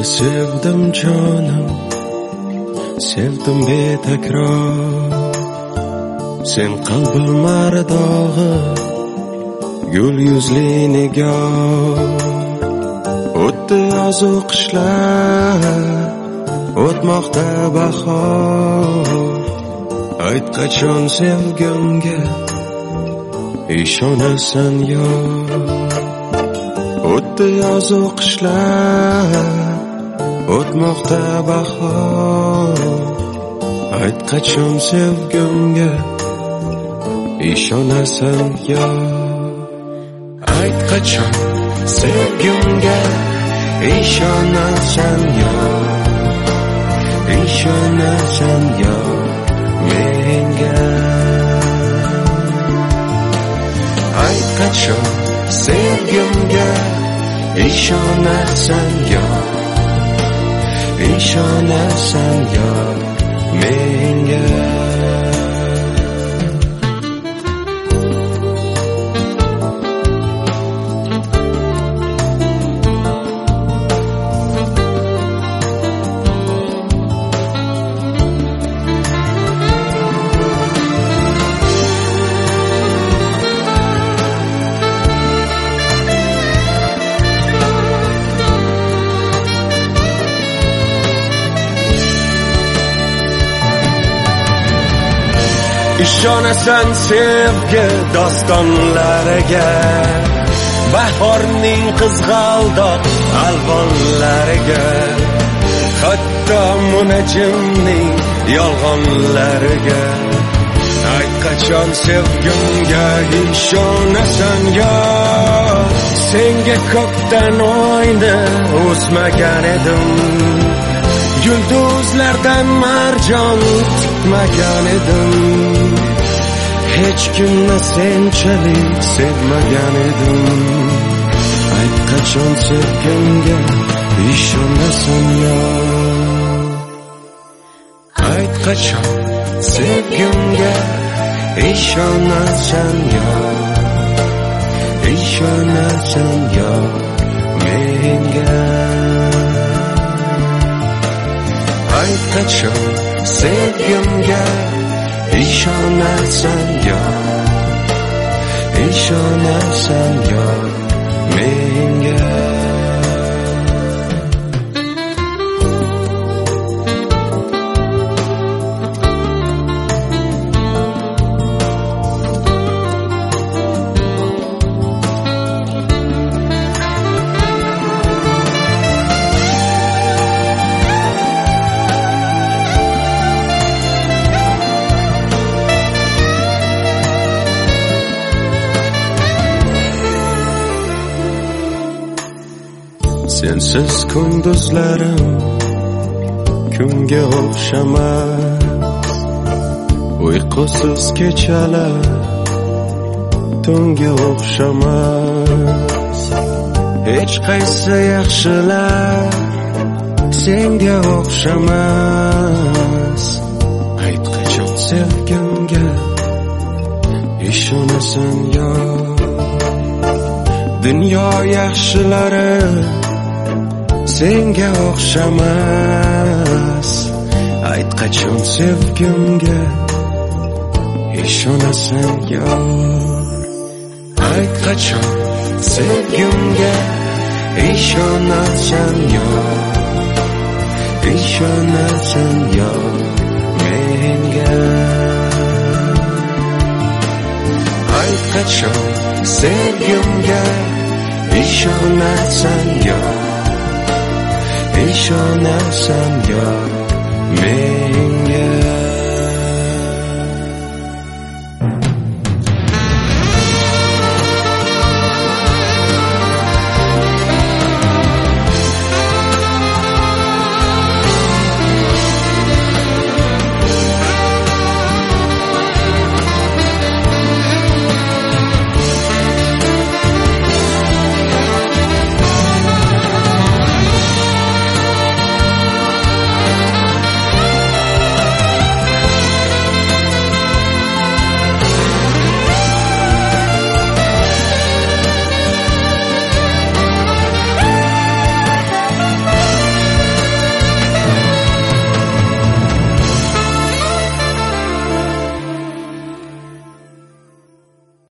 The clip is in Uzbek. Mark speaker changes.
Speaker 1: sevdim canım, sevdim betakror. Sen qalbim mardog'i, gul yuzli nigor. O'tdi yozu qishlar, o'tmoqda bahor. Ayt qachon sevgimga ishonasan yor. O'tdi yozu qishlar, o'tmoqda bahor. Ayt qachon sevgimga ishonasan yor. Ayt qachon sevgimga ishonasan yor. Ishonasan yor menga. Ayt qachon sevgimga ishonasan yor. Ishonasan yor menga. Ishonasan sevgi dostonlariga, bahorning qizg'aldoq alvonlariga, hatto munajjimning yolg'onlariga. Ayt qachon sevgimga ishonasan yor. Senga ko'kdan oyni o'smagan edim, yulduzlardan marjon tikmagan edim. Hech kimni senchalik sevmagan edim. Ayt qachon sevgimga ishonasan yor. Ayt qachon sevgimga ishonasan yor. Ishonasan yor menga. Ayt qachon sevgimga ishonasan yor. Ishonasan yor menga. Sensiz kunduzlarim kunga o'xshamas, uyqusiz kechalar tunga o'xshamas. Hech qaysi yaxshilar senga o'xshamas. Ayt qachon sevgimga ishonasan yor. Dunyo yaxshilari senga o'xshamas. Ayt qachon sevgimga ishonasan yor. Ayt qachon sevgimga ishonasan yor. Ishonasan yor menga. Ayt qachon sevgimga ishonasan yor. Ishonasan